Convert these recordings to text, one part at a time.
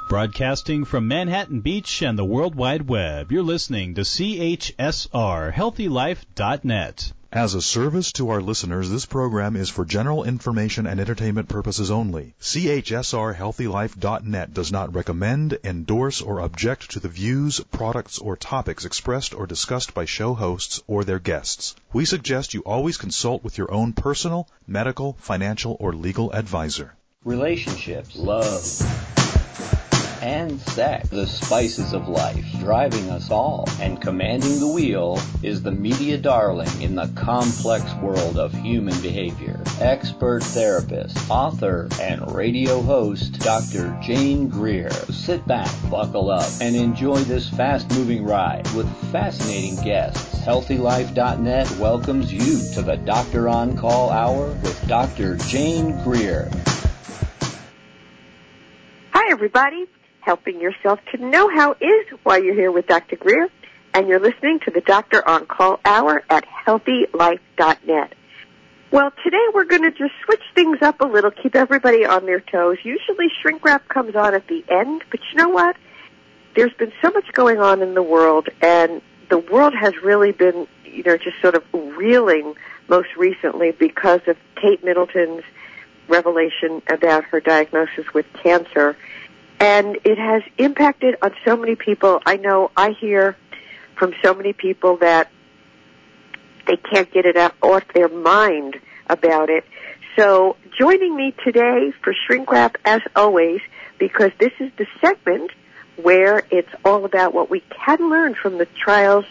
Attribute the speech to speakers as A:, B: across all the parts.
A: Broadcasting from Manhattan Beach and the World Wide Web, you're listening to CHSR, HealthyLife.net.
B: As a service to our listeners, this program is for general information and entertainment purposes only. CHSR, HealthyLife.net does not recommend, endorse, or object to the views, products, or topics expressed or discussed by show hosts or their guests. We suggest you always consult with your own personal, medical, financial, or legal advisor.
C: Relationships, love, and sex, the spices of life, driving us all, and commanding the wheel is the media darling in the complex world of human behavior. Expert therapist, author, and radio host, Dr. Jane Greer. Sit back, buckle up, and enjoy this fast-moving ride with fascinating guests. HealthyLife.net welcomes you to the Doctor On Call Hour with Dr. Jane Greer.
D: Hi, everybody. Helping yourself to know how is while you're here with Dr. Greer, and you're listening to the Doctor On Call Hour at HealthyLife.net. Well, today we're going to just switch things up a little, keep everybody on their toes. Usually shrink wrap comes on at the end, but you know what? There's been so much going on in the world, and the world has really been, just sort of reeling most recently because of Kate Middleton's revelation about her diagnosis with cancer. And it has impacted on so many people. I know I hear from so many people that they can't get it out off their mind about it. So joining me today for Shrink Wrap, as always, because this is the segment where it's all about what we can learn from the trials,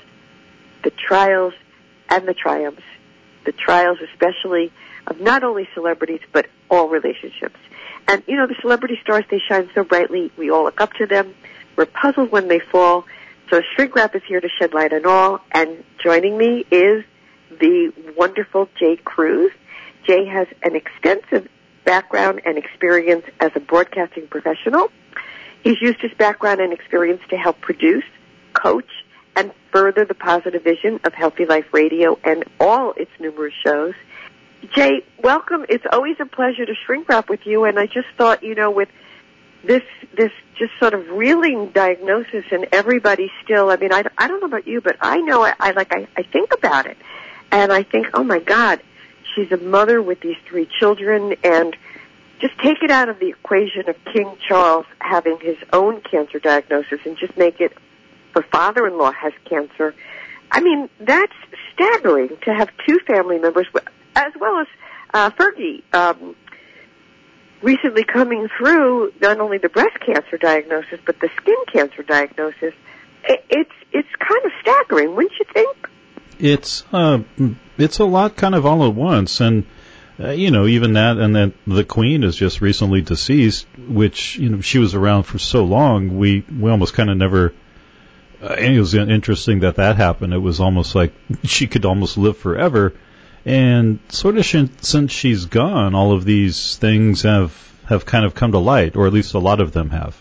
D: and the triumphs. The trials especially of not only celebrities, but all relationships. And, the celebrity stars, they shine so brightly. We all look up to them. We're puzzled when they fall. So Shrink Wrap is here to shed light on all. And joining me is the wonderful Jay Cruz. Jay has an extensive background and experience as a broadcasting professional. He's used his background and experience to help produce, coach, and further the positive vision of Healthy Life Radio and all its numerous shows. Jay, welcome. It's always a pleasure to Shrink Wrap with you, and I just thought, with this just sort of reeling diagnosis and everybody still, I don't know about you, but I know I think about it, and I think, oh my God, she's a mother with these 3 children, and just take it out of the equation of King Charles having his own cancer diagnosis and just make it her father-in-law has cancer. That's staggering to have 2 family members, as well as Fergie, recently coming through not only the breast cancer diagnosis, but the skin cancer diagnosis. It's kind of staggering, wouldn't you think?
E: It's a lot kind of all at once, and even that, and then the Queen is just recently deceased, which she was around for so long, we almost kind of never. It was interesting that happened. It was almost like she could almost live forever. And sort of since she's gone, all of these things have kind of come to light, or at least a lot of them have.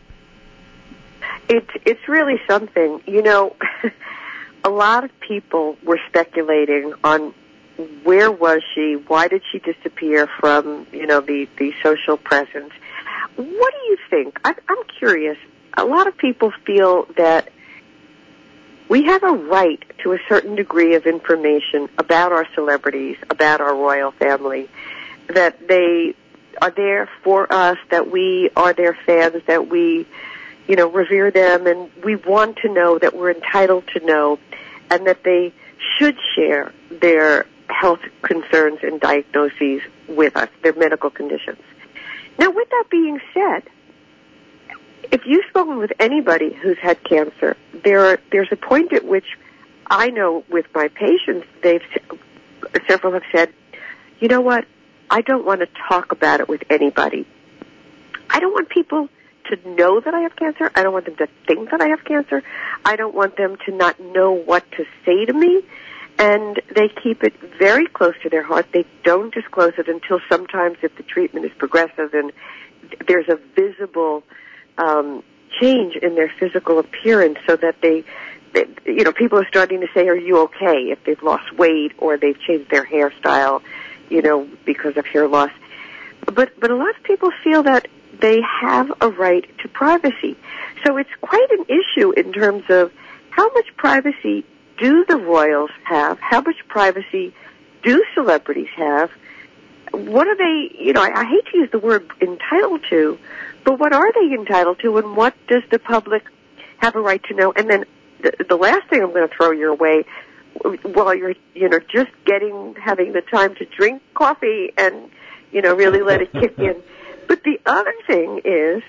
D: It's really something. A lot of people were speculating on where was she, why did she disappear from, the social presence. What do you think? I'm curious. A lot of people feel that we have a right to a certain degree of information about our celebrities, about our royal family, that they are there for us, that we are their fans, that we, revere them, and we want to know, that we're entitled to know, and that they should share their health concerns and diagnoses with us, their medical conditions. Now, with that being said, if you've spoken with anybody who's had cancer, there's a point at which I know with my patients, several have said, you know what, I don't want to talk about it with anybody. I don't want people to know that I have cancer. I don't want them to think that I have cancer. I don't want them to not know what to say to me. And they keep it very close to their heart. They don't disclose it until sometimes if the treatment is progressive and there's a visible change in their physical appearance, so that they people are starting to say, are you okay, if they've lost weight or they've changed their hairstyle, because of hair loss. But a lot of people feel that they have a right to privacy. So it's quite an issue in terms of how much privacy do the royals have? How much privacy do celebrities have? What are they, I hate to use the word entitled to, but what are they entitled to, and what does the public have a right to know? And then the last thing I'm going to throw your way, while you're, just having the time to drink coffee and, really let it kick in. But the other thing is,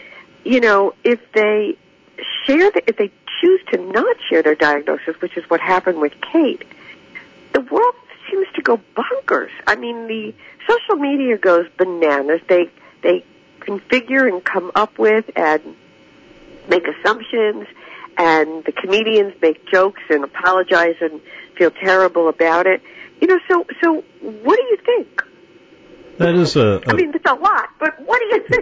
D: if they if they choose to not share their diagnosis, which is what happened with Kate, the world seems to go bonkers. I mean, the social media goes bananas. They configure and come up with and make assumptions, and the comedians make jokes and apologize and feel terrible about it. So what do you think?
E: That is
D: I mean, it's a lot, but what do you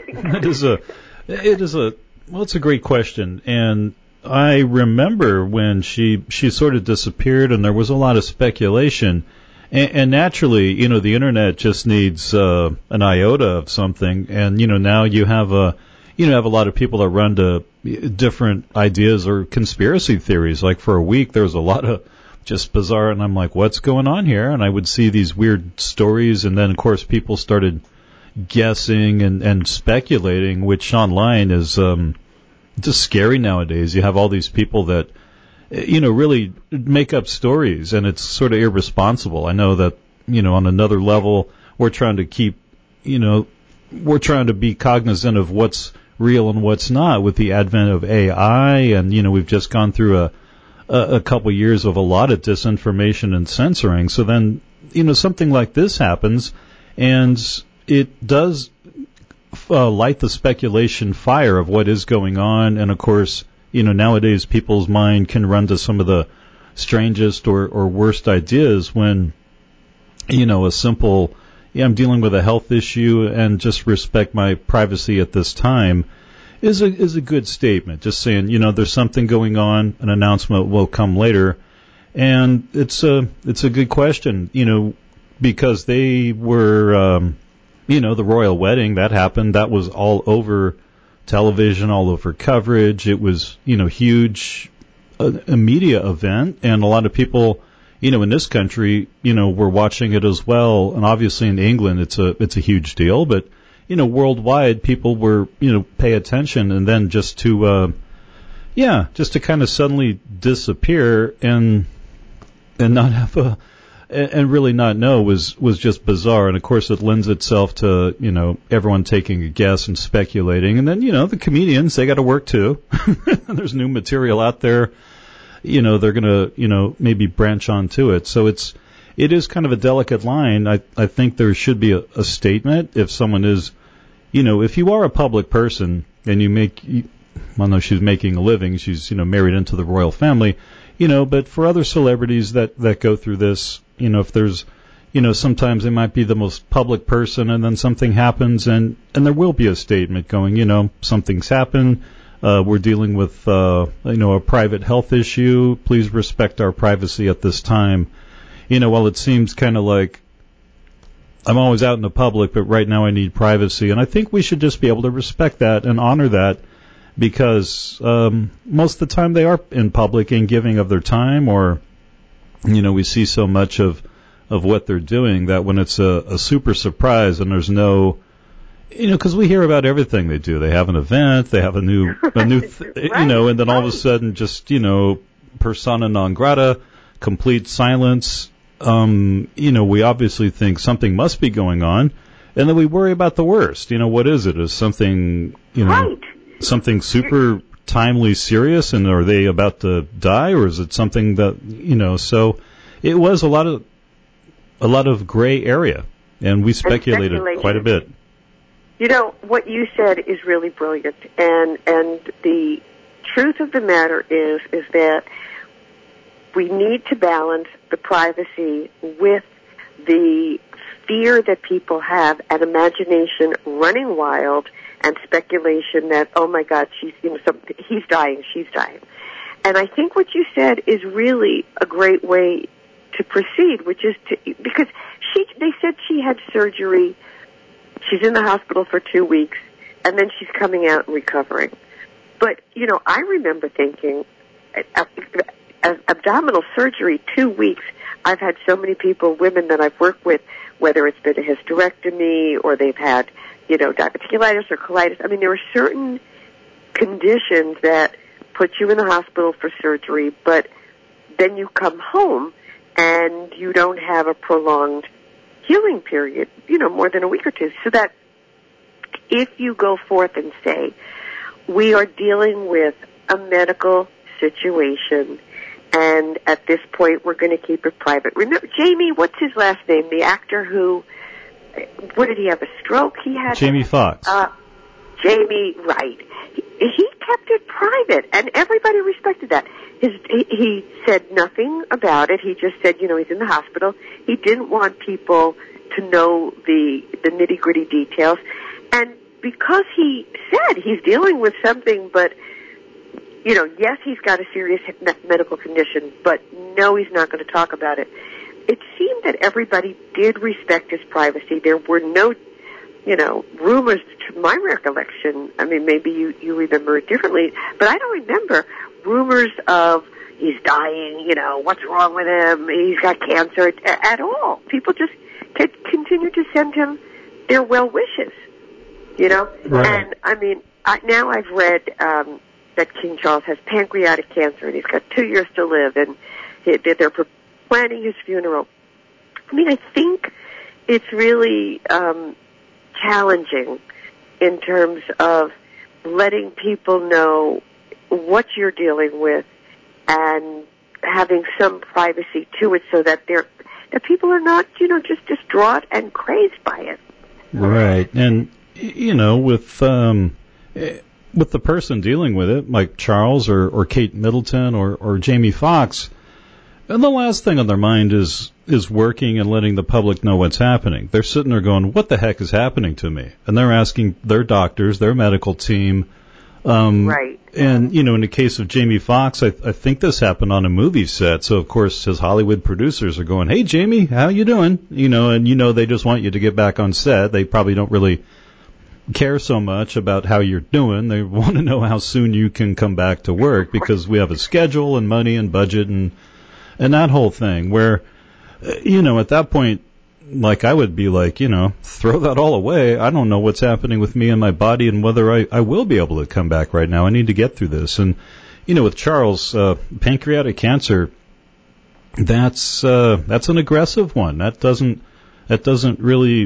D: think?
E: It's a great question. And I remember when she sort of disappeared and there was a lot of speculation. And naturally, the internet just needs an iota of something. And, now you have a lot of people that run to different ideas or conspiracy theories. Like for a week, there was a lot of just bizarre, and I'm like, what's going on here? And I would see these weird stories, and then, of course, people started guessing and speculating, which online is just scary nowadays. You have all these people that, really make up stories, and it's sort of irresponsible. I know that, on another level, we're trying to keep, we're trying to be cognizant of what's real and what's not with the advent of AI, and, we've just gone through a couple years of a lot of disinformation and censoring. So then, something like this happens, and it does light the speculation fire of what is going on. And of course, nowadays people's mind can run to some of the strangest or worst ideas when, a simple, I'm dealing with a health issue and just respect my privacy at this time is a good statement. Just saying, there's something going on, an announcement will come later. And it's a good question, because they were, the royal wedding that happened, that was all over television, all over coverage. It was, huge, a media event, and a lot of people, in this country, were watching it as well. And obviously in England, it's a huge deal, but worldwide, people were, pay attention, and then just to kind of suddenly disappear and not have and really not know was just bizarre. And of course, it lends itself to, everyone taking a guess and speculating. And then, the comedians, they got to work too. There's new material out there. They're going to, maybe branch onto it. So it is kind of a delicate line. I think there should be a statement if someone is, if you are a public person and you I know she's making a living, she's, married into the royal family, but for other celebrities that go through this, if there's, sometimes they might be the most public person and then something happens and there will be a statement going, something's happened. We're dealing with, a private health issue. Please respect our privacy at this time. While it seems kind of like I'm always out in the public, but right now I need privacy. And I think we should just be able to respect that and honor that because most of the time they are in public and giving of their time or, we see so much of what they're doing that when it's a super surprise and there's no, because we hear about everything they do. They have an event, they have a new, right. And then all of a sudden just, persona non grata, complete silence. We obviously think something must be going on, and then we worry about the worst. What is it? Is something,
D: right.
E: something super timely serious, and are they about to die, or is it something that, so it was a lot of gray area, and we speculated quite a bit.
D: What you said is really brilliant, and the truth of the matter is that we need to balance the privacy with the fear that people have and imagination running wild and speculation that, oh my God, he's dying, she's dying. And I think what you said is really a great way to proceed, which is they said she had surgery. She's in the hospital for 2 weeks. and then she's coming out and recovering. But, you know, I remember thinking, abdominal surgery, 2 weeks, I've had so many people, women that I've worked with, whether it's been a hysterectomy or they've had, you know, diverticulitis or colitis. I mean, there are certain conditions that put you in the hospital for surgery, but then you come home and you don't have a prolonged healing period, you know, more than a week or two. So that if you go forth and say, we are dealing with a medical situation, and at this point we're going to keep it private. Remember, Jamie, what's his last name? The actor who, what did he have, a stroke? He had
E: Jamie Foxx.
D: Jamie, right. He kept it private, and everybody respected that. He said nothing about it. He just said, you know, he's in the hospital. He didn't want people to know the nitty-gritty details. And because he said he's dealing with something, but, you know, yes, he's got a serious medical condition, but no, he's not going to talk about it. It seemed that everybody did respect his privacy. There were no, you know, rumors, to my recollection. I mean, maybe you remember it differently, but I don't remember rumors of he's dying, you know, what's wrong with him, he's got cancer, at all. People just continue to send him their well wishes, you know?
E: Right.
D: And, I mean, now I've read that King Charles has pancreatic cancer, and he's got 2 years to live, and they're planning his funeral. I mean, I think it's really challenging in terms of letting people know what you're dealing with and having some privacy to it, so that that people are not, you know, just distraught and crazed by it.
E: Right. And, you know, with the person dealing with it, like Charles or Kate Middleton or Jamie Foxx, and the last thing on their mind is working and letting the public know what's happening. They're sitting there going, what the heck is happening to me? And they're asking their doctors, their medical team.
D: Right.
E: And, you know, in the case of Jamie Foxx, I think this happened on a movie set. So, of course, his Hollywood producers are going, hey, Jamie, how you doing? You know, and, you know, they just want you to get back on set. They probably don't really care so much about how you're doing. They want to know how soon you can come back to work, because we have a schedule and money and budget and that whole thing where, you know, at that point, like, I would be like, you know, throw that all away. I don't know what's happening with me and my body and whether I will be able to come back right now. I need to get through this. And, you know, with Charles, pancreatic cancer, that's an aggressive one. That doesn't really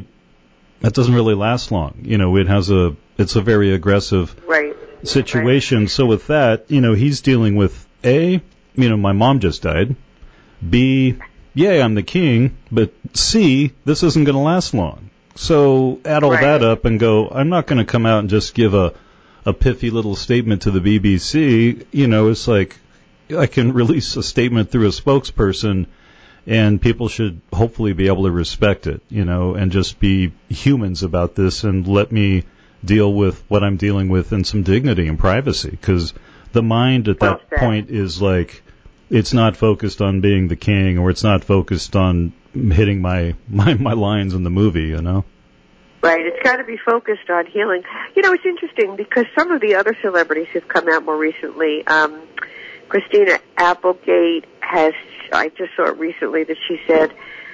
E: last long. You know, it's a very aggressive situation. Right. So with that, you know, he's dealing with A, you know, my mom just died. B, yeah, I'm the king, but C, this isn't going to last long. So add all that up and go, I'm not going to come out and just give a piffy little statement to the BBC. You know, it's like I can release a statement through a spokesperson, and people should hopefully be able to respect it, you know, and just be humans about this and let me deal with what I'm dealing with in some dignity and privacy, because the mind at that point is like, it's not focused on being the king, or it's not focused on hitting my lines in the movie, you know?
D: Right. It's got to be focused on healing. You know, it's interesting because some of the other celebrities who've come out more recently, Christina Applegate I just saw it recently that she said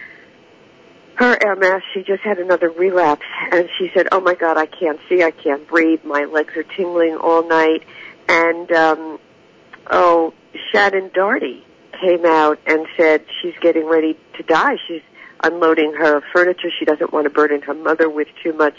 D: her MS, she just had another relapse, and she said, oh my God, I can't see, I can't breathe, my legs are tingling all night. And, Shannon Doherty came out and said she's getting ready to die. She's unloading her furniture. She doesn't want to burden her mother with too much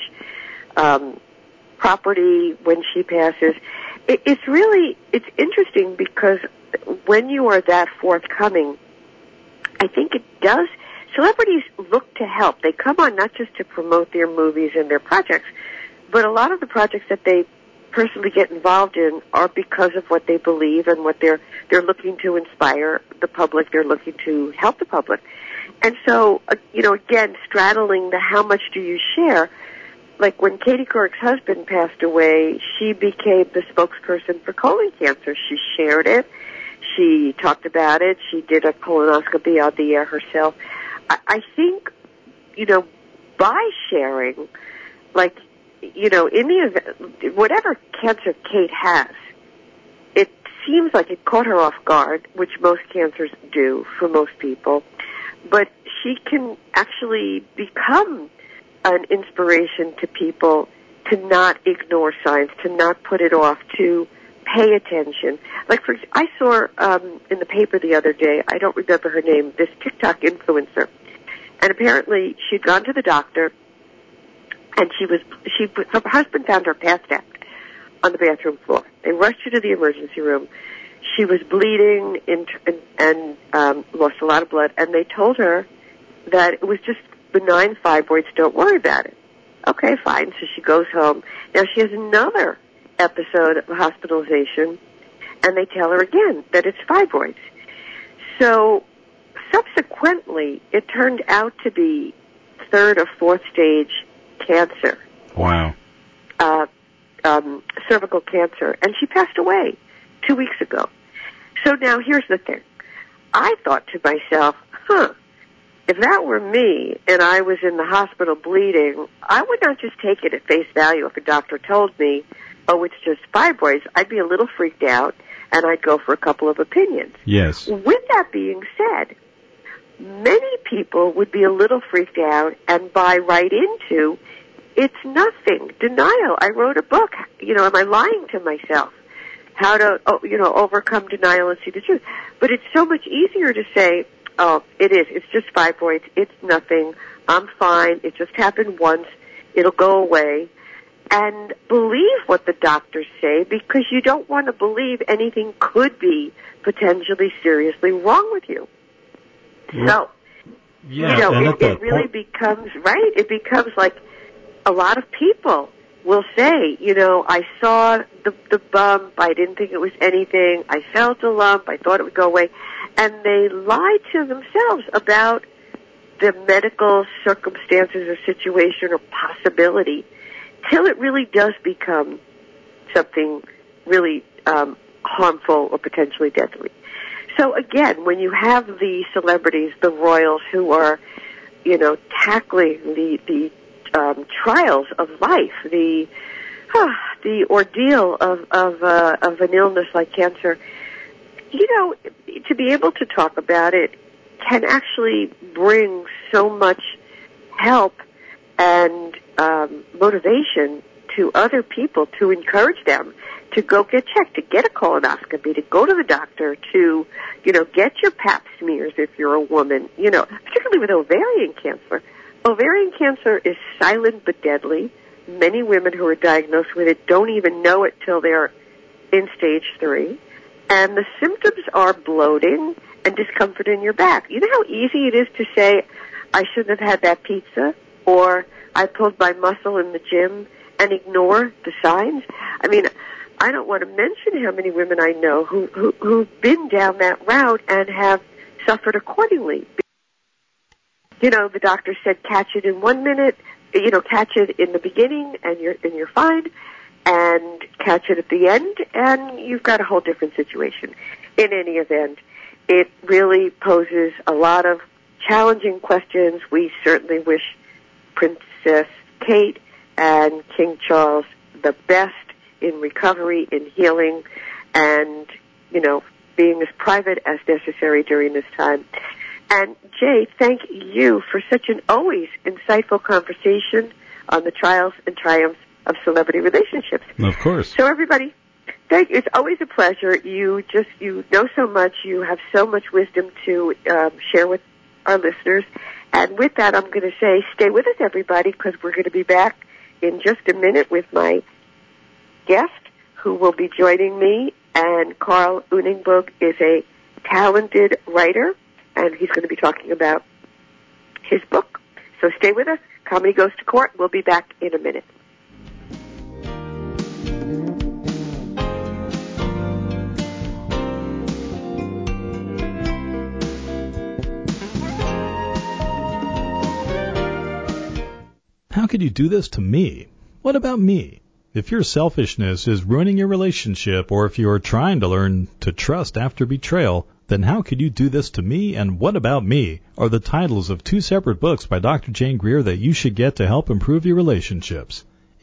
D: property when she passes. It's interesting because when you are that forthcoming, I think it does. Celebrities look to help. They come on not just to promote their movies and their projects, but a lot of the projects that they personally get involved in are because of what they believe and what they're looking to inspire the public. They're looking to help the public. And so, you know, again, straddling the how much do you share, like when Katie Couric's husband passed away, she became the spokesperson for colon cancer. She shared it. She talked about it. She did a colonoscopy on the air herself. I think, you know, by sharing, like, in the event, whatever cancer Kate has, it seems like it caught her off guard, which most cancers do for most people, but she can actually become an inspiration to people to not ignore signs, to not put it off, to pay attention. Like, I saw in the paper the other day, I don't remember her name, this TikTok influencer, and apparently she'd gone to the doctor, and her husband found her passed out on the bathroom floor. They rushed her to the emergency room. She was bleeding and lost a lot of blood, and they told her that it was just benign fibroids, don't worry about it. Okay, fine. So she goes home. Now she has another episode of hospitalization, and they tell her again that it's fibroids. So subsequently, it turned out to be 3rd or 4th stage cancer.
E: Wow.
D: Cervical cancer, and she passed away 2 weeks ago. So now here's the thing. I thought to myself, if that were me and I was in the hospital bleeding, I would not just take it at face value if a doctor told me, oh, it's just fibroids. I'd be a little freaked out, and I'd go for a couple of opinions.
E: Yes.
D: With that being said, many people would be a little freaked out and buy right into, it's nothing. Denial. I wrote a book. Am I lying to myself? How to, overcome denial and see the truth. But it's so much easier to say, oh, it is. It's just fibroids. It's nothing. I'm fine. It just happened once. It'll go away. And believe what the doctors say, because you don't want to believe anything could be potentially seriously wrong with you. So, it really becomes, right? It becomes like a lot of people will say, I saw the bump. I didn't think it was anything. I felt a lump. I thought it would go away. And they lie to themselves about the medical circumstances or situation or possibility till it really does become something really harmful or potentially deadly. So again, when you have the celebrities, the royals who are, tackling the trials of life, the ordeal of an illness like cancer, to be able to talk about it can actually bring so much help and motivation to other people, to encourage them to go get checked, to get a colonoscopy, to go to the doctor, to, get your pap smears if you're a woman, particularly with ovarian cancer. Ovarian cancer is silent but deadly. Many women who are diagnosed with it don't even know it till they're in stage 3. And the symptoms are bloating and discomfort in your back. You know how easy it is to say, I shouldn't have had that pizza, or I pulled my muscle in the gym, and ignore the signs? I mean, I don't want to mention how many women I know who've been down that route and have suffered accordingly. The doctor said catch it in 1 minute, catch it in the beginning and you're fine, and catch it at the end and you've got a whole different situation. In any event, it really poses a lot of challenging questions. We certainly wish Princess Kate and King Charles the best in recovery, in healing, and, being as private as necessary during this time. And Jay, thank you for such an always insightful conversation on the trials and triumphs of celebrity relationships.
E: Of course.
D: So everybody, thank you. It's always a pleasure. You know so much. You have so much wisdom to share with our listeners. And with that, I'm going to say stay with us, everybody, because we're going to be back in just a minute with my guest who will be joining me. And Carl Uningbook is a talented writer, and he's going to be talking about his book. So stay with us. Comedy Goes to Court. We'll be back in a minute.
A: How could you do this to me? What about me? If your selfishness is ruining your relationship, or if you are trying to learn to trust after betrayal, then how could you do this to me and what about me are the titles of 2 separate books by Dr. Jane Greer that you should get to help improve your relationships.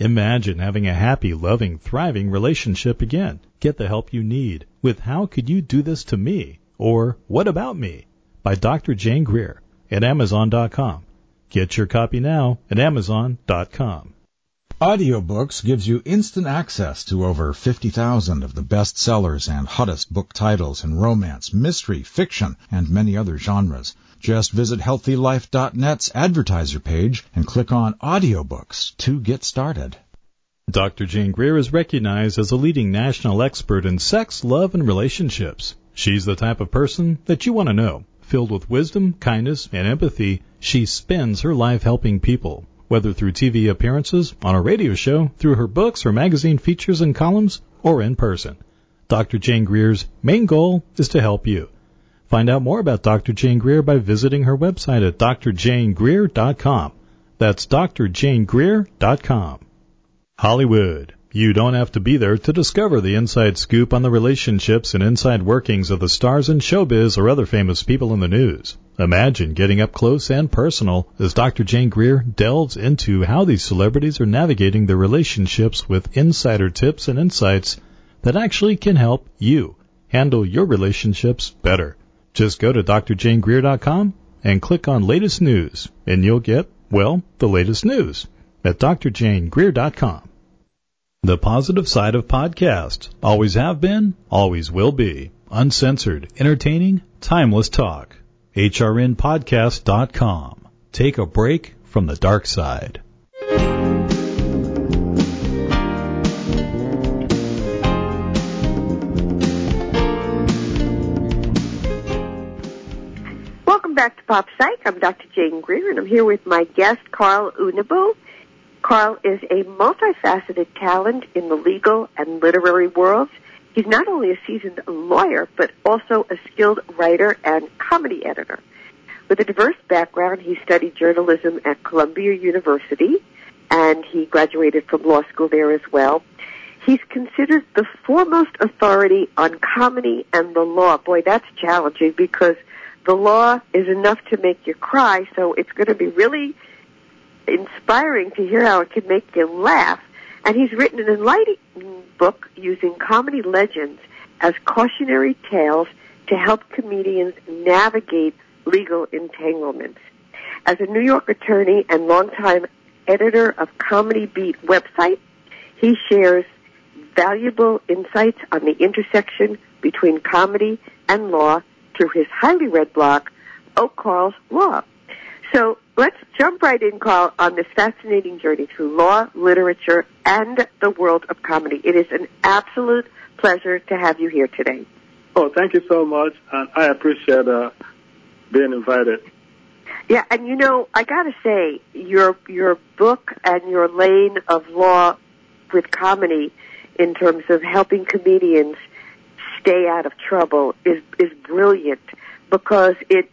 A: Imagine having a happy, loving, thriving relationship again. Get the help you need with How Could You Do This to Me? Or What About Me? By Dr. Jane Greer at Amazon.com. Get your copy now at Amazon.com.
F: Audiobooks gives you instant access to over 50,000 of the best sellers and hottest book titles in romance, mystery, fiction, and many other genres. Just visit HealthyLife.net's advertiser page and click on Audiobooks to get started.
A: Dr. Jane Greer is recognized as a leading national expert in sex, love, and relationships. She's the type of person that you want to know. Filled with wisdom, kindness, and empathy, she spends her life helping people. Whether through TV appearances, on a radio show, through her books or magazine features and columns, or in person. Dr. Jane Greer's main goal is to help you. Find out more about Dr. Jane Greer by visiting her website at drjanegreer.com. That's drjanegreer.com. Hollywood. You don't have to be there to discover the inside scoop on the relationships and inside workings of the stars in showbiz or other famous people in the news. Imagine getting up close and personal as Dr. Jane Greer delves into how these celebrities are navigating their relationships with insider tips and insights that actually can help you handle your relationships better. Just go to drjanegreer.com and click on Latest News, and you'll get, well, the latest news at drjanegreer.com. The positive side of podcasts. Always have been, always will be. Uncensored, entertaining, timeless talk. hrnpodcast.com. Take a break from the dark side.
D: Welcome back to Pop Psych. I'm Dr. Jane Greer, and I'm here with my guest, Carl Unabo. Carl is a multifaceted talent in the legal and literary worlds. He's not only a seasoned lawyer, but also a skilled writer and comedy editor. With a diverse background, he studied journalism at Columbia University, and he graduated from law school there as well. He's considered the foremost authority on comedy and the law. Boy, that's challenging because the law is enough to make you cry, so it's going to be really inspiring to hear how it can make you laugh. And he's written an enlightening book using comedy legends as cautionary tales to help comedians navigate legal entanglements. As a New York attorney and longtime editor of Comedy Beat website, he shares valuable insights on the intersection between comedy and law through his highly read blog, Oh, Carl's Law. So let's jump right in, Carl, on this fascinating journey through law, literature, and the world of comedy. It is an absolute pleasure to have you here today.
G: Oh, thank you so much, and I appreciate being invited.
D: Yeah, and you know, I got to say, your book and your lane of law with comedy in terms of helping comedians stay out of trouble is brilliant, because it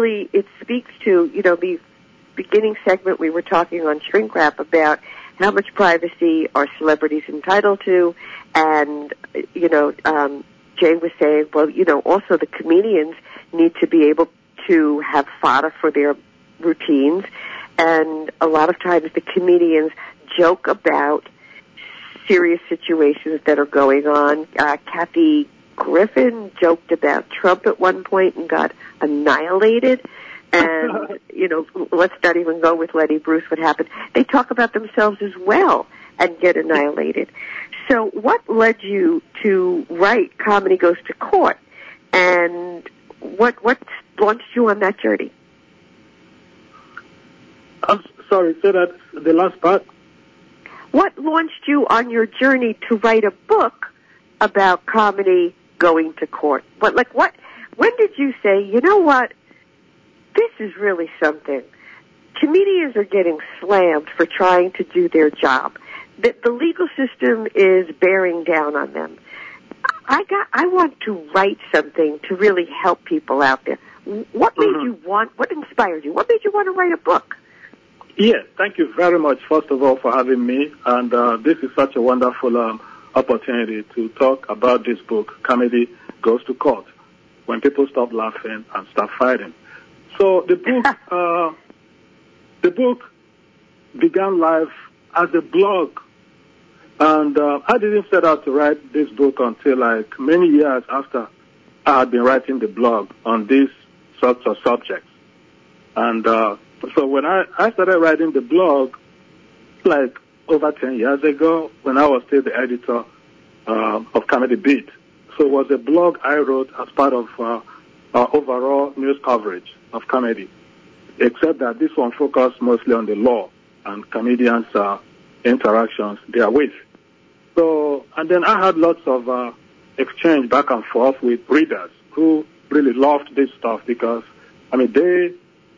D: speaks to, you know, the beginning segment we were talking on Shrink Wrap about how much privacy are celebrities entitled to, and, you know, Jay was saying, well, you know, also the comedians need to be able to have fodder for their routines, and a lot of times the comedians joke about serious situations that are going on. Kathy Griffin joked about Trump at one point and got annihilated. And, you know, let's not even go with Lenny Bruce, what happened. They talk about themselves as well and get annihilated. So what led you to write Comedy Goes to Court? And what launched you on that journey?
G: I'm sorry, say that, the last part.
D: What launched you on your journey to write a book about comedy going to court? When did you say, you know what, this is really something? Comedians are getting slammed for trying to do their job. The legal system is bearing down on them. I want to write something to really help people out there. What inspired you? What made you want to write a book?
G: Yes, thank you very much, first of all, for having me. And this is such a wonderful opportunity to talk about this book, Comedy Goes to Court, when people stop laughing and start fighting. So the book began life as a blog And I didn't set out to write this book until like many years after I had been writing the blog on these sorts of subjects. And so when I started writing the blog, like over 10 years ago, when I was still the editor of Comedy Beat. So it was a blog I wrote as part of our overall news coverage of comedy, except that this one focused mostly on the law and comedians' interactions therewith. So, and then I had lots of exchange back and forth with readers who really loved this stuff because, I mean, they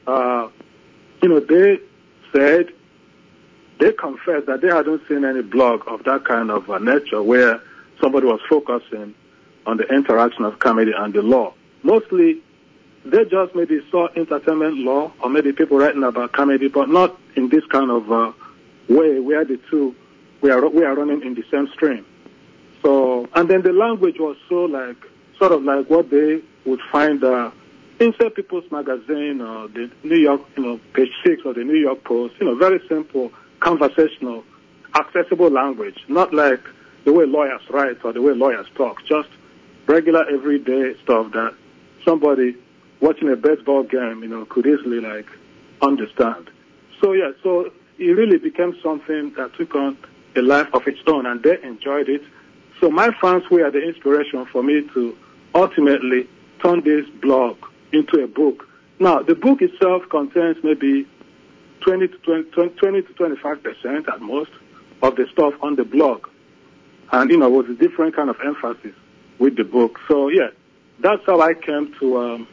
G: said, they confessed that they hadn't seen any blog of that kind of nature where somebody was focusing on the interaction of comedy and the law. Mostly, they just maybe saw entertainment law or maybe people writing about comedy, but not in this kind of way where the two we are running in the same stream. So, and then the language was so like sort of like what they would find in say People's Magazine or the New York, Page 6 or the New York Post. Very simple, conversational, accessible language, not like the way lawyers write or the way lawyers talk. Just regular, everyday stuff that somebody watching a baseball game, could easily like understand. So yeah, so it really became something that took on a life of its own, and they enjoyed it. So my fans were the inspiration for me to ultimately turn this blog into a book. Now, the book itself contains maybe 20 to 25% at most of the stuff on the blog, and with a different kind of emphasis with the book. So yeah, that's how I came to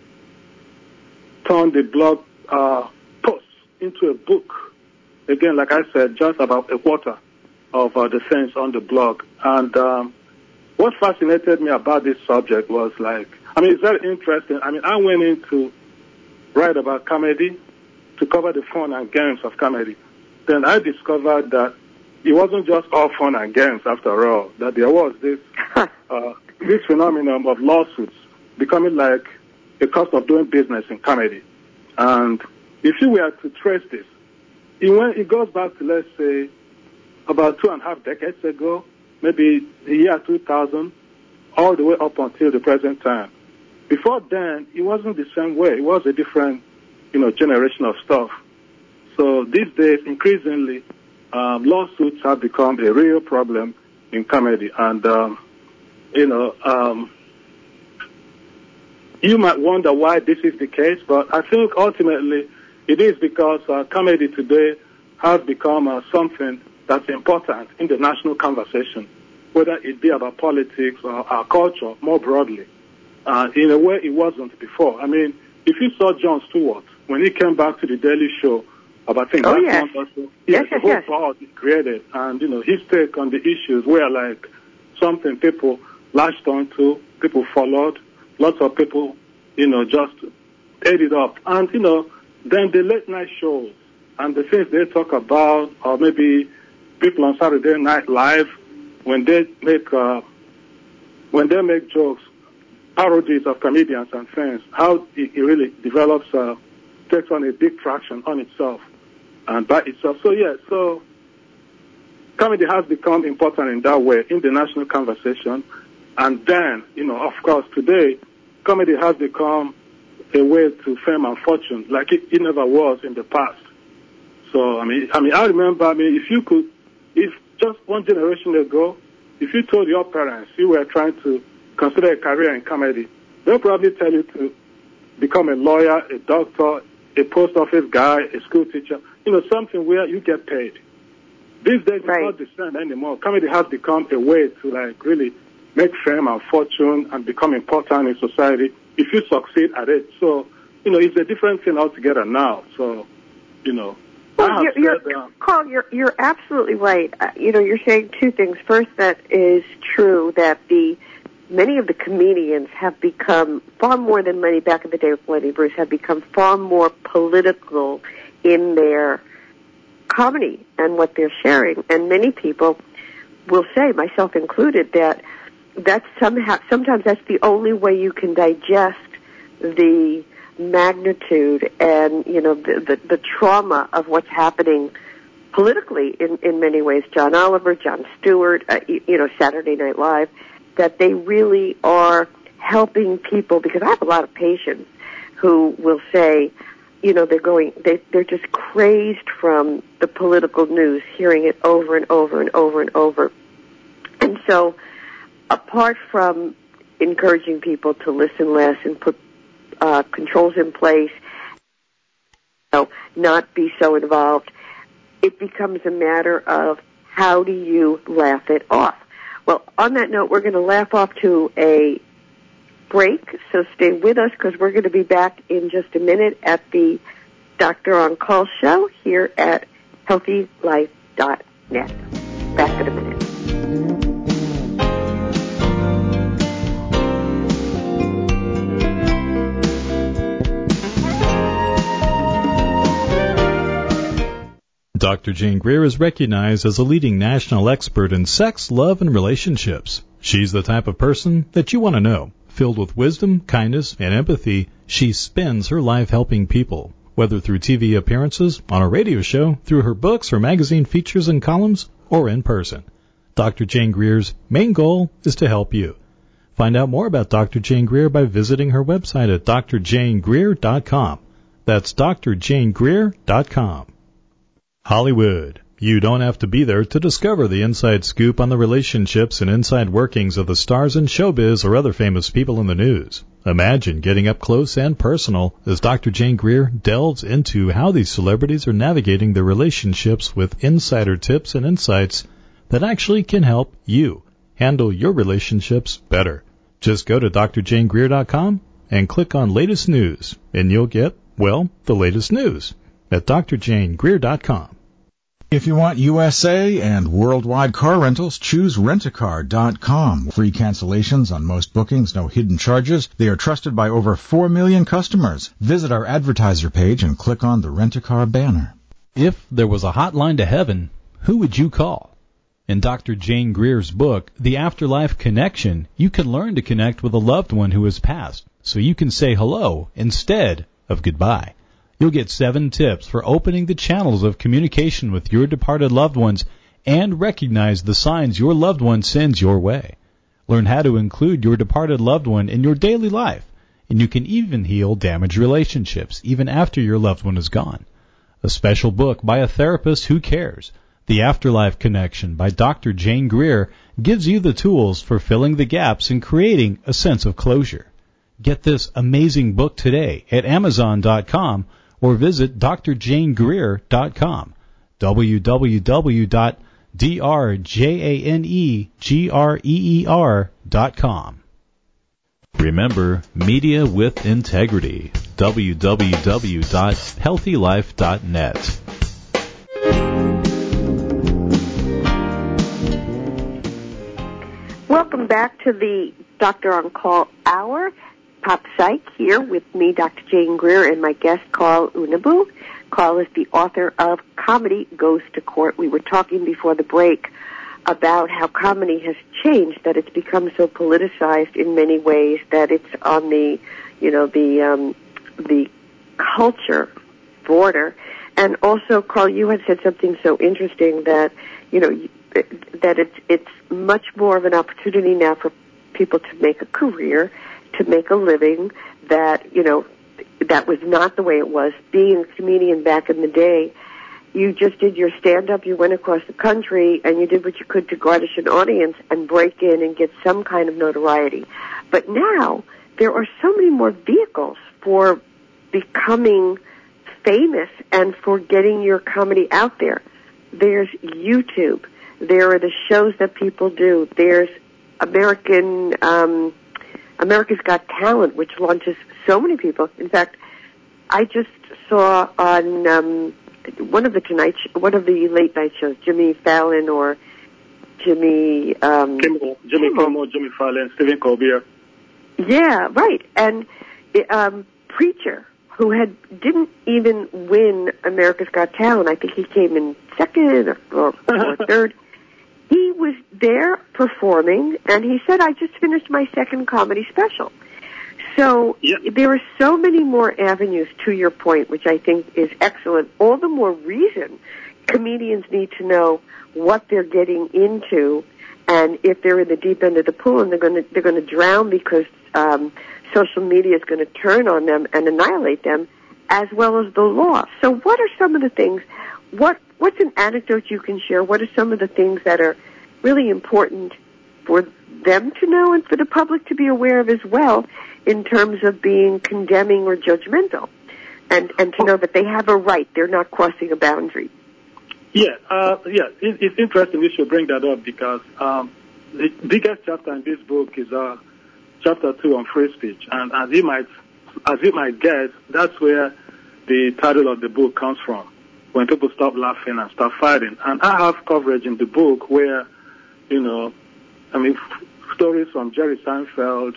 G: turn the blog posts into a book. Again, like I said, just about a quarter of the things on the blog. And what fascinated me about this subject was it's very interesting. I went in to write about comedy, to cover the fun and games of comedy. Then I discovered that it wasn't just all fun and games after all, that there was this this phenomenon of lawsuits becoming like a cost of doing business in comedy. And if you were to trace this, it goes back to, let's say, about 2.5 decades ago, maybe the year 2000, all the way up until the present time. Before then, it wasn't the same way. It was a different, generation of stuff. So these days, increasingly, lawsuits have become a real problem in comedy. And, you might wonder why this is the case, but I think ultimately it is because comedy today has become something that's important in the national conversation, whether it be about politics or our culture more broadly. In a way it wasn't before. If you saw Jon Stewart, when he came back to the Daily Show about things
D: yes.
G: The whole crowd created, and, his take on the issues were like something people latched onto, people followed, lots of people, just ate it up. And, then the late night shows and the things they talk about, or maybe people on Saturday Night Live, when they make jokes, parodies of comedians and things, how it really develops, takes on a big traction on itself and by itself. So yeah, so comedy has become important in that way in the national conversation. And then, of course, today, comedy has become a way to fame and fortune like it never was in the past. So, I remember, if just one generation ago, if you told your parents you were trying to consider a career in comedy, they'll probably tell you to become a lawyer, a doctor, a post office guy, a school teacher, something where you get paid. These days, it's not the same anymore. Comedy has become a way to, really make fame and fortune and become important in society if you succeed at it. So, it's a different thing altogether now. So,
D: Carl, you're absolutely right. You're saying two things. First, that is true that many of the comedians have become far more than many back in the day with Lenny Bruce, have become far more political in their comedy and what they're sharing. And many people will say, myself included, that sometimes that's the only way you can digest the magnitude and, the trauma of what's happening politically in many ways, John Oliver, Jon Stewart, Saturday Night Live, that they really are helping people, because I have a lot of patients who will say, they're just crazed from the political news, hearing it over and over and over and over. And so, apart from encouraging people to listen less and put controls in place, not be so involved, it becomes a matter of how do you laugh it off. Well, on that note, we're going to laugh off to a break, so stay with us because we're going to be back in just a minute at the Doctor on Call show here at HealthyLife.net. Back in a minute.
A: Dr. Jane Greer is recognized as a leading national expert in sex, love, and relationships. She's the type of person that you want to know. Filled with wisdom, kindness, and empathy, she spends her life helping people, whether through TV appearances, on a radio show, through her books or magazine features and columns, or in person. Dr. Jane Greer's main goal is to help you. Find out more about Dr. Jane Greer by visiting her website at drjanegreer.com. That's drjanegreer.com. Hollywood. You don't have to be there to discover the inside scoop on the relationships and inside workings of the stars in showbiz or other famous people in the news. Imagine getting up close and personal as Dr. Jane Greer delves into how these celebrities are navigating their relationships with insider tips and insights that actually can help you handle your relationships better. Just go to drjanegreer.com and click on Latest News, and you'll get, the latest news at drjanegreer.com.
F: If you want USA and worldwide car rentals, choose Rent-A-Car.com. Free cancellations on most bookings, no hidden charges. They are trusted by over 4 million customers. Visit our advertiser page and click on the Rent-A-Car banner.
H: If there was a hotline to heaven, who would you call? In Dr. Jane Greer's book, The Afterlife Connection, you can learn to connect with a loved one who has passed, so you can say hello instead of goodbye. You'll get 7 tips for opening the channels of communication with your departed loved ones and recognize the signs your loved one sends your way. Learn how to include your departed loved one in your daily life, and you can even heal damaged relationships even after your loved one is gone. A special book by a therapist who cares, The Afterlife Connection by Dr. Jane Greer, gives you the tools for filling the gaps and creating a sense of closure. Get this amazing book today at Amazon.com or visit drjanegreer.com, www.drjanegreer.com. Remember, media with integrity, www.healthylife.net.
D: Welcome back to the Doctor on Call Hour. Pop Psych here with me, Dr. Jane Greer, and my guest, Carl Unabu. Carl is the author of Comedy Goes to Court. We were talking before the break about how comedy has changed, that it's become so politicized in many ways that it's on the culture border. And also, Carl, you had said something so interesting that, that it's much more of an opportunity now for people to make a career, to make a living, that was not the way it was. Being a comedian back in the day, you just did your stand-up, you went across the country, and you did what you could to garnish an audience and break in and get some kind of notoriety. But now, there are so many more vehicles for becoming famous and for getting your comedy out there. There's YouTube. There are the shows that people do. There's America's Got Talent, which launches so many people. In fact, I just saw on one of the late night shows, Jimmy Fallon or Jimmy
G: Kimmel, Jimmy Fallon, Stephen Colbert.
D: Yeah, right. And Preacher, who didn't even win America's Got Talent. I think he came in second or third. He was there performing, and he said, I just finished my second comedy special. So There are so many more avenues, to your point, which I think is excellent. All the more reason comedians need to know what they're getting into, and if they're in the deep end of the pool and they're going to drown because social media is going to turn on them and annihilate them, as well as the law. So what are some of the things, what's an anecdote you can share? What are some of the things that are really important for them to know and for the public to be aware of as well in terms of being condemning or judgmental, and to know that they have a right, they're not crossing a boundary?
G: It's interesting you should bring that up because the biggest chapter in this book is chapter 2 on free speech, and as you might guess, that's where the title of the book comes from. When people stop laughing and start fighting, and I have coverage in the book where, stories from Jerry Seinfeld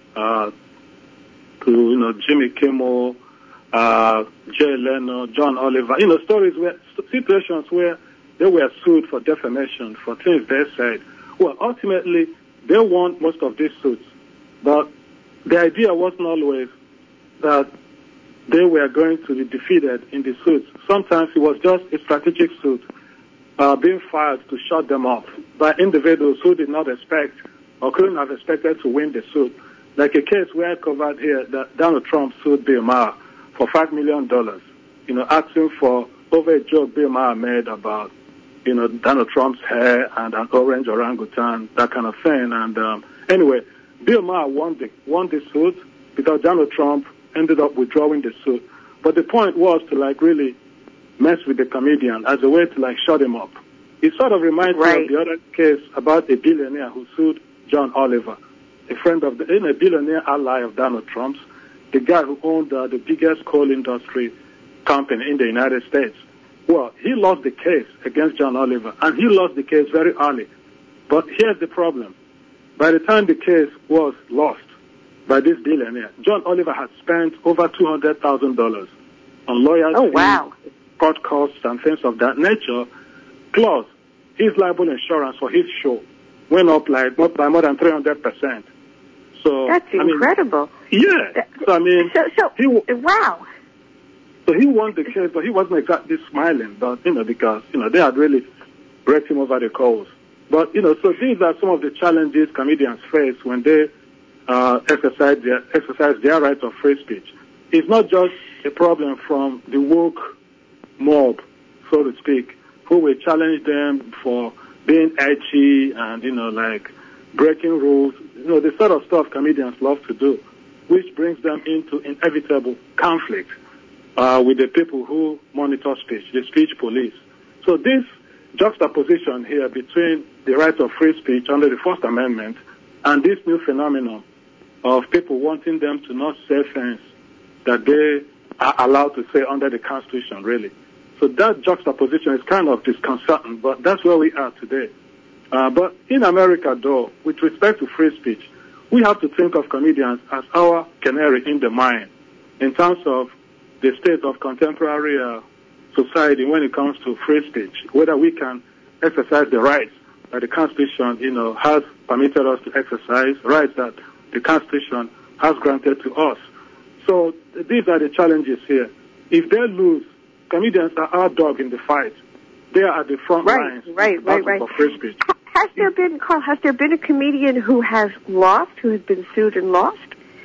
G: to Jimmy Kimmel, Jay Leno, John Oliver, situations where they were sued for defamation for things they said. Well, ultimately, they won most of these suits, but the idea wasn't always that they were going to be defeated in the suits. Sometimes it was just a strategic suit being filed to shut them off by individuals who did not expect or couldn't have expected to win the suit. Like a case where I covered here that Donald Trump sued Bill Maher for $5 million, asking for over a joke Bill Maher made about, Donald Trump's hair and an orange orangutan, that kind of thing. And anyway, Bill Maher won the suit because Donald Trump ended up withdrawing the suit. But the point was to really mess with the comedian as a way to shut him up. It sort of reminds me of the other case about a billionaire who sued John Oliver, a billionaire ally of Donald Trump's, the guy who owned the biggest coal industry company in the United States. Well, he lost the case against John Oliver, and he lost the case very early. But here's the problem. By the time the case was lost by this billionaire, John Oliver had spent over $200,000 on lawyers, court costs, and things of that nature. Plus, his liable insurance for his show went up by more than 300%. So
D: that's incredible.
G: Wow. So he won the case, but he wasn't exactly smiling, but because they had really braked him over the coals. But so these are some of the challenges comedians face when they exercise their right of free speech. It's not just a problem from the woke mob, so to speak, who will challenge them for being edgy and breaking rules. The sort of stuff comedians love to do, which brings them into inevitable conflict with the people who monitor speech, the speech police. So this juxtaposition here between the right of free speech under the First Amendment and this new phenomenon of people wanting them to not say things that they are allowed to say under the Constitution, really. So that juxtaposition is kind of disconcerting, but that's where we are today. But in America, though, with respect to free speech, we have to think of comedians as our canary in the mine in terms of the state of contemporary society when it comes to free speech, whether we can exercise the rights that the Constitution, has permitted us to exercise, rights that the Constitution has granted to us. So these are the challenges here. If they lose, comedians are our dog in the fight. They are at the front lines of free speech.
D: Has there been a comedian who has been sued and lost?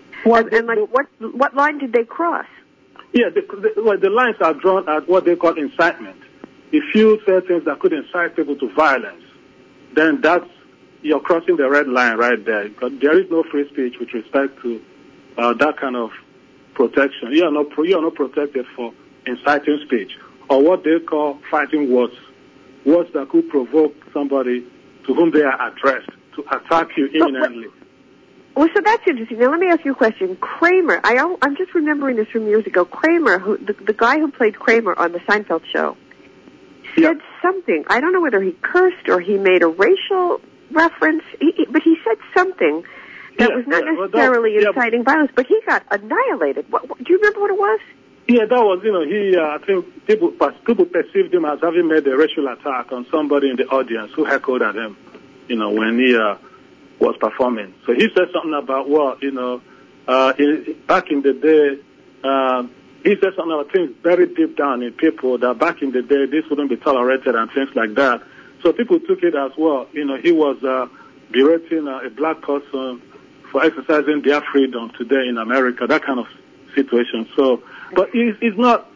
D: What line did they cross?
G: Yeah, the lines are drawn at what they call incitement. If you say things that could incite people to violence, then you're crossing the red line right there. But there is no free speech with respect to that kind of protection. You are not protected for inciting speech or what they call fighting words that could provoke somebody to whom they are addressed to attack you imminently.
D: Well, so that's interesting. Now, let me ask you a question. Kramer, I'm just remembering this from years ago. Kramer, the guy who played Kramer on the Seinfeld show, said something. I don't know whether he cursed or he made a racial reference, but he said something that was not necessarily inciting violence, but he got annihilated. Do you remember what it was?
G: Yeah, that was, I think people perceived him as having made a racial attack on somebody in the audience who heckled at him, when he was performing. So he said something about, back in the day, he said some of the things very deep down in people that back in the day this wouldn't be tolerated and things like that. So people took it as well. You know, he was berating a black person for exercising their freedom today in America, that kind of situation. So, but it's not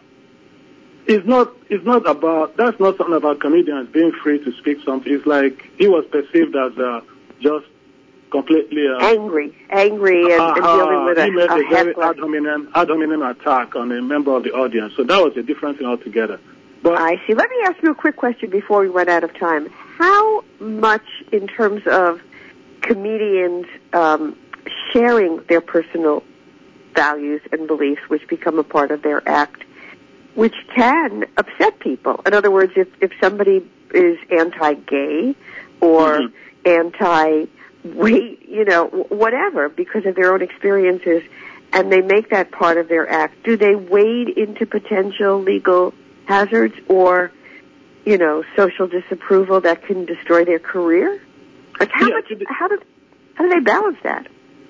G: about, that's not something about comedians being free to speak something. It's like he was perceived as just completely
D: angry and dealing with
G: he made a very
D: heckler.
G: ad hominem attack on a member of the audience. So that was a different thing altogether. But
D: I see. Let me ask you a quick question before we run out of time. How much, in terms of comedians sharing their personal values and beliefs, which become a part of their act, which can upset people? In other words, if somebody is anti-gay or anti-weight, you know, whatever, because of their own experiences, and they make that part of their act, do they wade into potential legal hazards or, you know, social disapproval that can destroy their career? Like how do they balance that?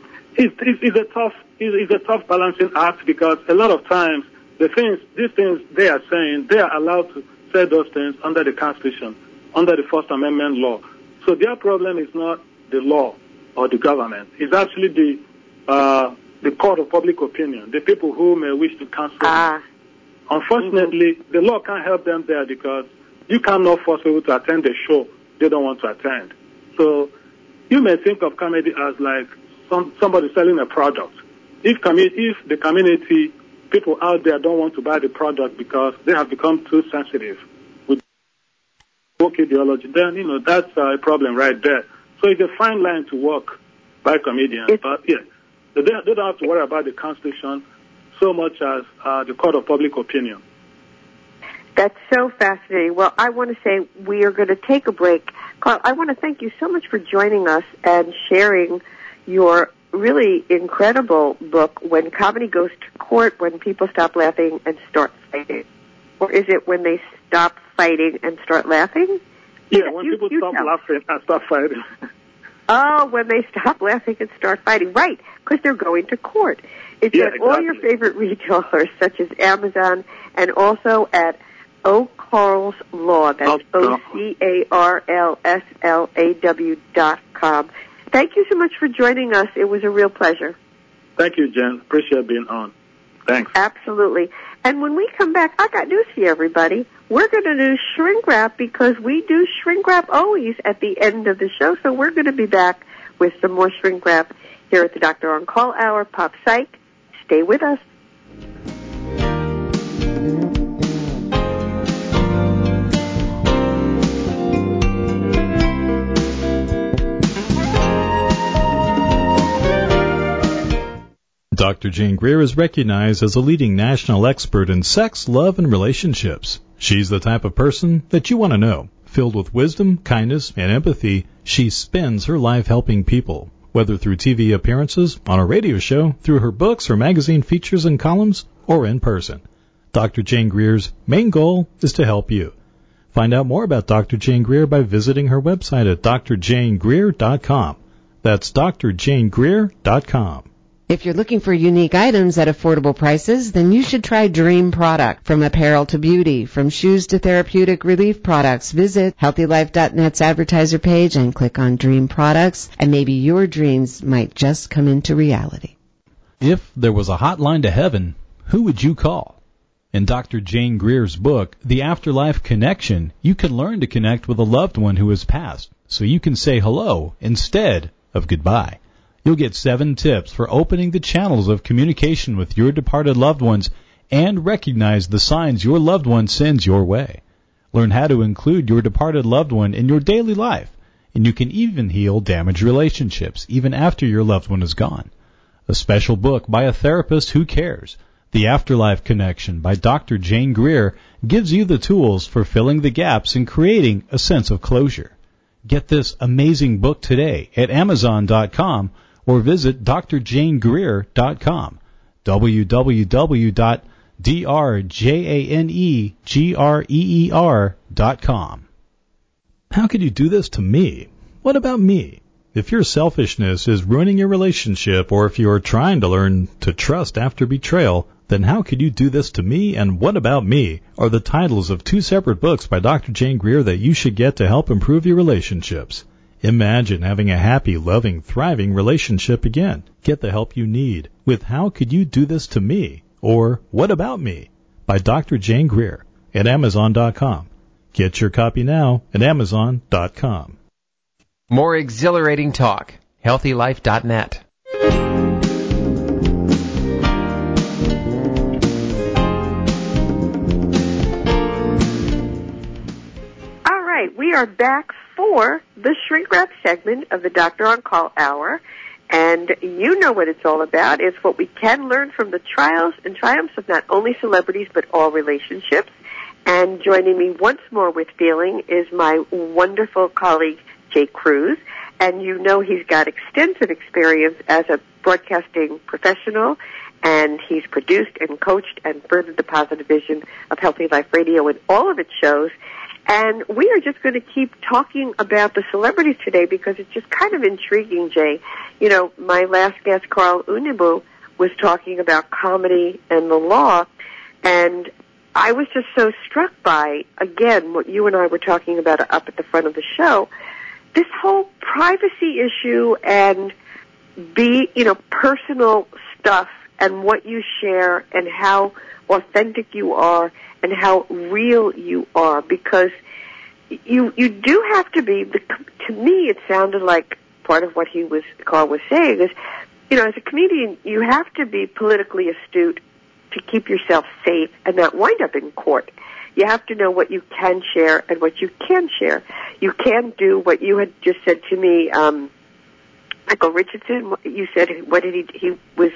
G: It's a tough balancing act, because a lot of times these things they are saying, they are allowed to say those things under the Constitution, under the First Amendment law. So their problem is not the law or the government. It's actually the court of public opinion, the people who may wish to cancel them. Unfortunately, the law can't help them there, because you cannot force people to attend a show they don't want to attend. So you may think of comedy as like somebody selling a product. If the community, people out there don't want to buy the product because they have become too sensitive with woke ideology, then, you know, that's a problem right there. So it's a fine line to walk by comedians. But, yeah, they don't have to worry about the Constitution so much as the court of public opinion.
D: That's so fascinating. Well, I want to say we are going to take a break. Carl, I want to thank you so much for joining us and sharing your really incredible book, When Comedy Goes to Court, When People Stop Laughing and Start Fighting. Or is it when they stop fighting and start laughing?
G: Yeah, when people stop laughing and start fighting.
D: Oh, when they stop laughing and start fighting. Right, because they're going to court. It's at all your favorite retailers, such as Amazon, and also at O'Carl's Law. That's OCARLSLAW.com. Thank you so much for joining us. It was a real pleasure.
G: Thank you, Jen. Appreciate being on. Thanks.
D: Absolutely. And when we come back, I got news for you, everybody. We're going to do shrink wrap, because we do shrink wrap always at the end of the show. So we're going to be back with some more shrink wrap here at the Dr. On Call Hour, Pop Psych. Stay with us.
A: Dr. Jane Greer is recognized as a leading national expert in sex, love, and relationships. She's the type of person that you want to know. Filled with wisdom, kindness, and empathy, she spends her life helping people, whether through TV appearances, on a radio show, through her books or magazine features and columns, or in person. Dr. Jane Greer's main goal is to help you. Find out more about Dr. Jane Greer by visiting her website at drjanegreer.com. That's drjanegreer.com.
I: If you're looking for unique items at affordable prices, then you should try Dream Product. From apparel to beauty, from shoes to therapeutic relief products, visit HealthyLife.net's advertiser page and click on Dream Products, and maybe your dreams might just come into reality.
H: If there was a hotline to heaven, who would you call? In Dr. Jane Greer's book, The Afterlife Connection, you can learn to connect with a loved one who has passed, so you can say hello instead of goodbye. You'll get 7 tips for opening the channels of communication with your departed loved ones and recognize the signs your loved one sends your way. Learn how to include your departed loved one in your daily life, and you can even heal damaged relationships even after your loved one is gone. A special book by a therapist who cares, The Afterlife Connection by Dr. Jane Greer, gives you the tools for filling the gaps and creating a sense of closure. Get this amazing book today at Amazon.com or visit drjanegreer.com, www.drjanegreer.com.
A: How could you do this to me? What about me? If your selfishness is ruining your relationship, or if you're trying to learn to trust after betrayal, Then How Could You Do This to Me and What About Me are the titles of two separate books by Dr. Jane Greer that you should get to help improve your relationships. Imagine having a happy, loving, thriving relationship again. Get the help you need with How Could You Do This to Me or What About Me by Dr. Jane Greer at Amazon.com. Get your copy now at Amazon.com.
J: More exhilarating talk. HealthyLife.net.
D: All right, we are back for the shrink wrap segment of the Doctor on Call Hour. And you know what it's all about. It's what we can learn from the trials and triumphs of not only celebrities but all relationships. And joining me once more with feeling is my wonderful colleague, Jay Cruz. And you know he's got extensive experience as a broadcasting professional, and he's produced and coached and furthered the positive vision of Healthy Life Radio in all of its shows. And we are just going to keep talking about the celebrities today because it's just kind of intriguing, Jay. You know, my last guest, Carl Unibu, was talking about comedy and the law, and I was just so struck by, again, what you and I were talking about up at the front of the show, this whole privacy issue and personal stuff and what you share and how authentic you are and how real you are, because you do have to be, to me it sounded like part of what Carl was saying is, you know, as a comedian, you have to be politically astute to keep yourself safe and not wind up in court. You have to know what you can share and what you can't share. You can't do what you had just said to me, Michael Richardson. You said, what did he was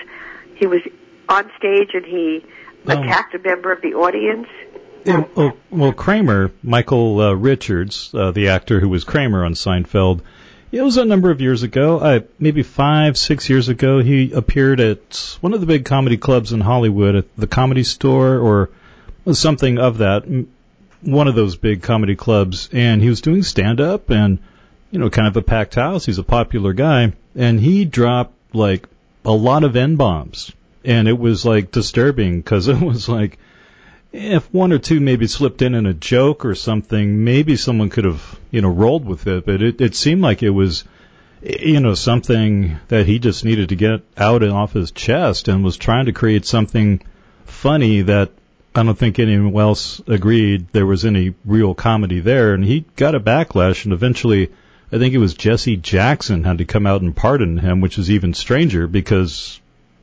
D: on stage and he attacked a member of the audience.
A: Well, Kramer, Michael Richards, the actor who was Kramer on Seinfeld, it was a number of years ago, maybe 5-6 years ago, he appeared at one of the big comedy clubs in Hollywood, at the Comedy Store or something of that, one of those big comedy clubs, and he was doing stand-up and, you know, kind of a packed house. He's a popular guy, and he dropped, like, a lot of N-bombs, and it was, like, disturbing because it was like, if one or two maybe slipped in a joke or something, maybe someone could have, you know, rolled with it. But it seemed like it was, you know, something that he just needed to get out and off his chest and was trying to create something funny that I don't think anyone else agreed there was any real comedy there. And he got a backlash, and eventually I think it was Jesse Jackson had to come out and pardon him, which is even stranger because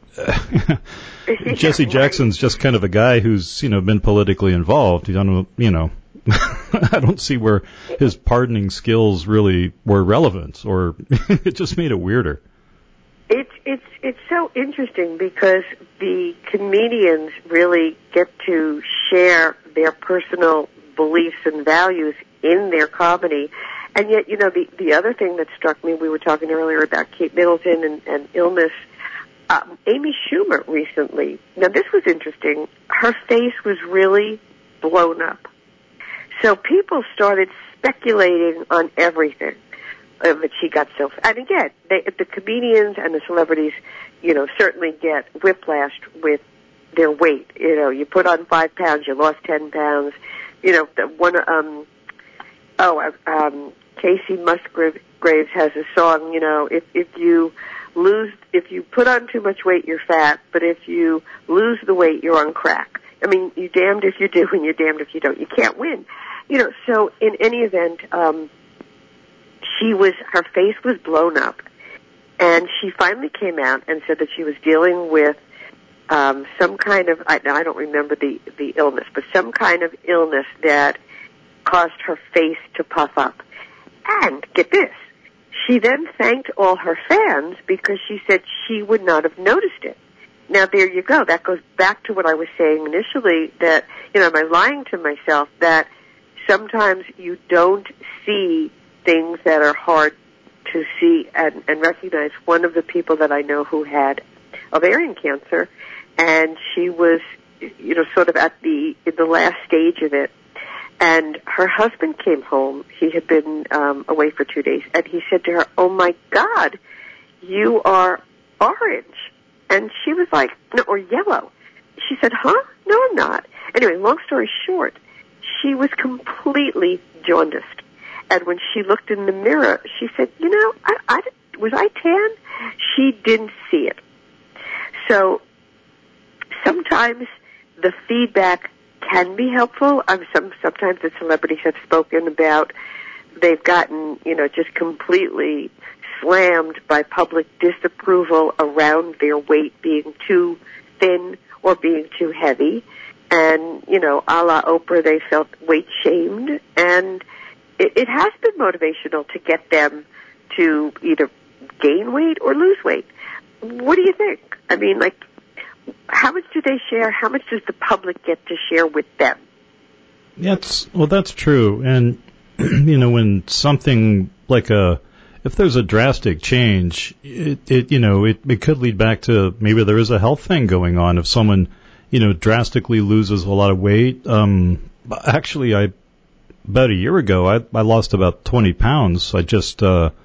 A: Jesse Jackson's just kind of a guy who's, you know, been politically involved. I don't see where his pardoning skills really were relevant, or it just made it weirder.
D: It's so interesting because the comedians really get to share their personal beliefs and values in their comedy. And yet, you know, the other thing that struck me, we were talking earlier about Kate Middleton and illness. Amy Schumer recently, now this was interesting, her face was really blown up. So people started speculating on everything that she got so, and again, the comedians and the celebrities, you know, certainly get whiplashed with their weight. You know, you put on 5 pounds, you lost 10 pounds. You know, Casey Musgraves has a song, you know, if you put on too much weight, you're fat, but if you lose the weight, you're on crack. I mean, you're damned if you do and you're damned if you don't. You can't win. You know, so in any event, her face was blown up, and she finally came out and said that she was dealing with some kind of, I don't remember the illness, but some kind of illness that caused her face to puff up. And get this, she then thanked all her fans because she said she would not have noticed it. Now, there you go. That goes back to what I was saying initially, that, you know, am I lying to myself, that sometimes you don't see things that are hard to see and recognize. One of the people that I know who had ovarian cancer, and she was, you know, sort of in the last stage of it, and her husband came home. He had been away for 2 days, and he said to her, "Oh my God, you are orange." And she was like, "No, or yellow." she said, huh? No, I'm not. Anyway, long story short, she was completely jaundiced. And when she looked in the mirror, she said, was I tan? She didn't see it. So sometimes the feedback can be helpful. Sometimes the celebrities have spoken about they've gotten, just completely slammed by public disapproval around their weight being too thin or being too heavy. And, a la Oprah, they felt weight shamed. And it has been motivational to get them to either gain weight or lose weight. What do you think? I mean, how much do they share? How much does the public get to share with them?
E: That's true. And, when something if there's a drastic change, it could lead back to maybe there is a health thing going on. If someone, drastically loses a lot of weight, actually, about a year ago, I lost about 20 pounds. It just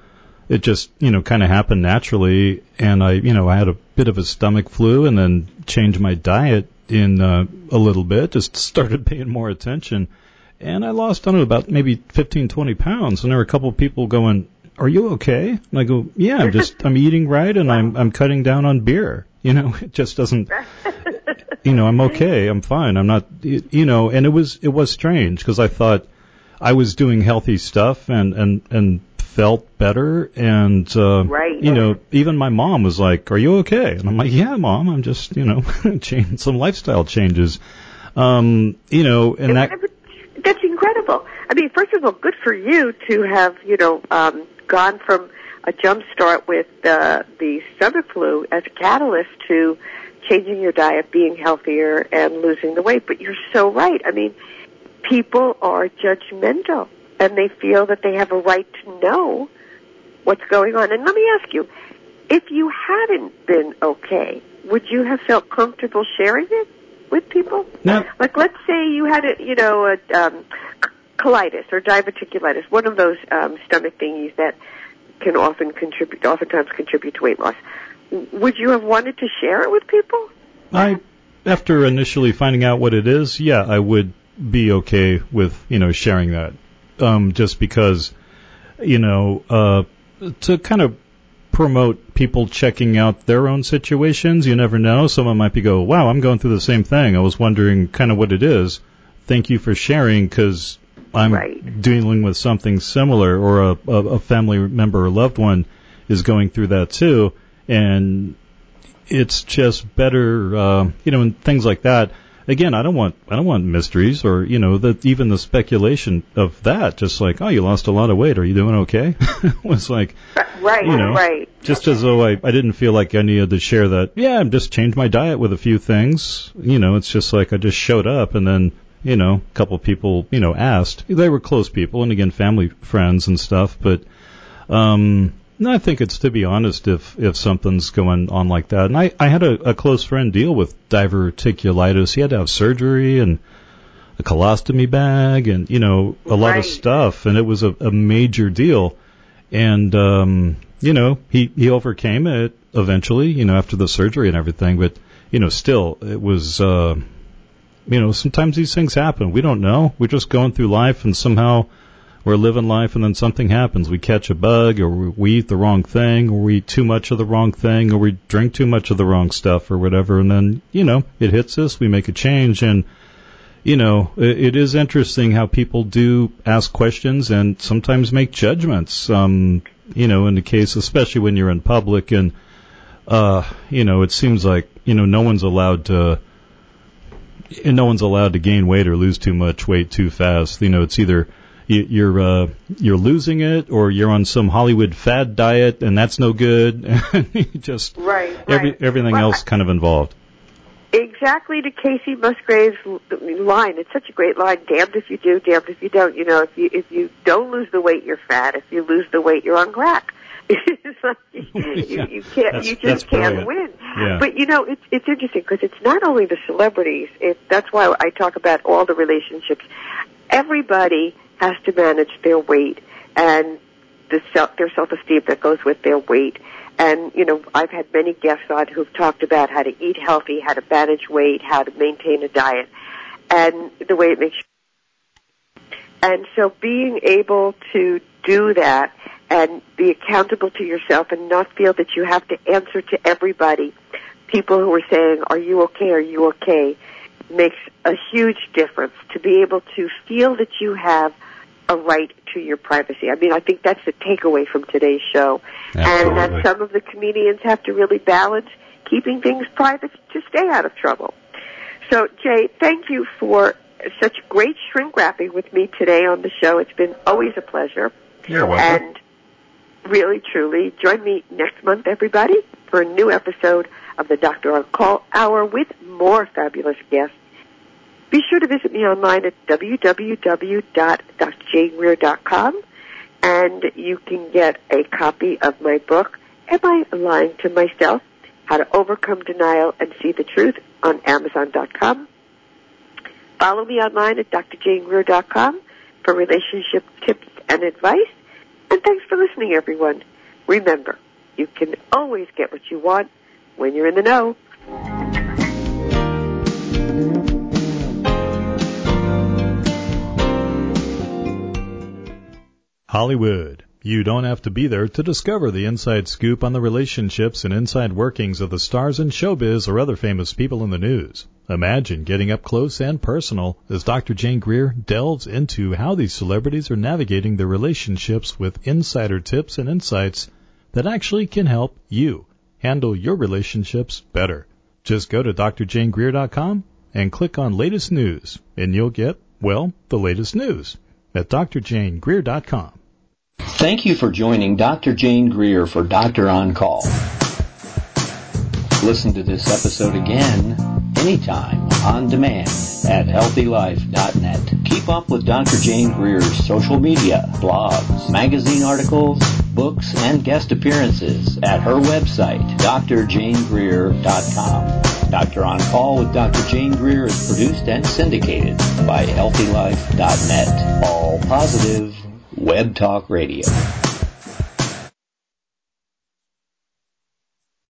E: kind of happened naturally. And I had a bit of a stomach flu and then changed my diet in a little bit, just started paying more attention. And I lost, about maybe 15, 20 pounds. And there were a couple of people going, "Are you okay?" And I go, "Yeah, I'm eating right and I'm cutting down on beer." It just doesn't, I'm okay. I'm fine. I'm not, and it was strange because I thought I was doing healthy stuff and felt better. And,
D: right.
E: Even my mom was like, "Are you okay?" And I'm like, "Yeah, Mom, I'm just, changing some lifestyle changes." And
D: that's incredible. I mean, first of all, good for you to have, gone from a jump start with the stomach flu as a catalyst to changing your diet, being healthier, and losing the weight. But you're so right. I mean, people are judgmental, and they feel that they have a right to know what's going on. And let me ask you, if you hadn't been okay, would you have felt comfortable sharing it with people?
E: No.
D: Let's say you had colitis or diverticulitis, one of those stomach thingies that can oftentimes contribute to weight loss. Would you have wanted to share it with people?
E: After initially finding out what it is, yeah, I would be okay with, sharing that. Just because, to kind of promote people checking out their own situations. You never know. Someone might wow, I'm going through the same thing. I was wondering kind of what it is. Thank you for sharing because I'm dealing with something similar, or a family member or loved one is going through that too. And it's just better, and things like that. Again, I don't want mysteries or, even the speculation of that. Just like, "Oh, you lost a lot of weight. Are you doing okay?" It was like,
D: right.
E: Just as though I didn't feel like I needed to share that. Yeah, I just changed my diet with a few things. It's just like I just showed up and then, a couple people, asked. They were close people and again, family, friends and stuff. But, no, I think it's, to be honest, if something's going on like that. And I had a close friend deal with diverticulitis. He had to have surgery and a colostomy bag and, a lot of stuff. And it was a major deal. And, he overcame it eventually, after the surgery and everything. But, still, it was, sometimes these things happen. We don't know. We're just going through life and somehow we're living life and then something happens. We catch a bug or we eat the wrong thing or we eat too much of the wrong thing or we drink too much of the wrong stuff or whatever. And then, it hits us. We make a change. And, it is interesting how people do ask questions and sometimes make judgments, in the case, especially when you're in public and, it seems like, no one's allowed to gain weight or lose too much weight too fast. It's either you're losing it or you're on some Hollywood fad diet and that's no good. Just everything else kind of involved.
D: Exactly, to Casey Musgrave's line. It's such a great line. Damned if you do, damned if you don't. If you don't lose the weight, you're fat. If you lose the weight, you're on crack. It's like you can't win.
E: Yeah.
D: But it's interesting because it's not only the celebrities. That's why I talk about all the relationships. Everybody has to manage their weight and their self-esteem that goes with their weight. And, I've had many guests on who've talked about how to eat healthy, how to manage weight, how to maintain a diet, and the way it makes you. And so being able to do that and be accountable to yourself and not feel that you have to answer to everybody, people who are saying, are you okay, makes a huge difference to be able to feel that you have a right to your privacy. I mean, I think that's the takeaway from today's show.
E: Absolutely.
D: And that some of the comedians have to really balance keeping things private to stay out of trouble. So, Jay, thank you for such great shrink wrapping with me today on the show. It's been always a pleasure.
E: You're welcome.
D: And really, truly, join me next month, everybody, for a new episode of the Dr. On Call Hour with more fabulous guests. Be sure to visit me online at www.drjanegreer.com, and you can get a copy of my book, Am I Lying to Myself? How to Overcome Denial and See the Truth, on Amazon.com. Follow me online at drjanegreer.com for relationship tips and advice. And thanks for listening, everyone. Remember, you can always get what you want when you're in the know.
A: Hollywood. You don't have to be there to discover the inside scoop on the relationships and inside workings of the stars in showbiz or other famous people in the news. Imagine getting up close and personal as Dr. Jane Greer delves into how these celebrities are navigating their relationships with insider tips and insights that actually can help you handle your relationships better. Just go to drjanegreer.com and click on Latest News, and you'll get, well, the latest news at drjanegreer.com.
C: Thank you for joining Dr. Jane Greer for Doctor On Call. Listen to this episode again, anytime, on demand, at healthylife.net. Keep up with Dr. Jane Greer's social media, blogs, magazine articles, books, and guest appearances at her website, drjanegreer.com. Dr. On Call with Dr. Jane Greer is produced and syndicated by healthylife.net. All positive Web Talk Radio.